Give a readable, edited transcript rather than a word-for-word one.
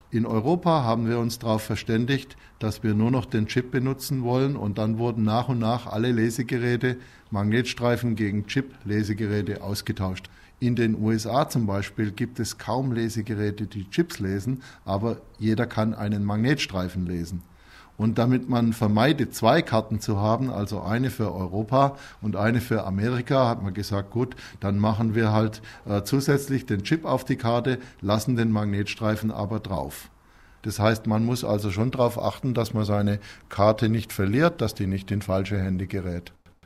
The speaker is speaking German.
In Europa haben wir uns darauf verständigt, dass wir nur noch den Chip benutzen wollen und dann wurden nach und nach alle Lesegeräte, Magnetstreifen gegen Chip-Lesegeräte ausgetauscht. In den USA zum Beispiel gibt es kaum Lesegeräte, die Chips lesen, aber jeder kann einen Magnetstreifen lesen. Und damit man vermeidet, 2 Karten zu haben, also eine für Europa und eine für Amerika, hat man gesagt, gut, dann machen wir halt zusätzlich den Chip auf die Karte, lassen den Magnetstreifen aber drauf. Das heißt, man muss also schon darauf achten, dass man seine Karte nicht verliert, dass die nicht in falsche Hände gerät.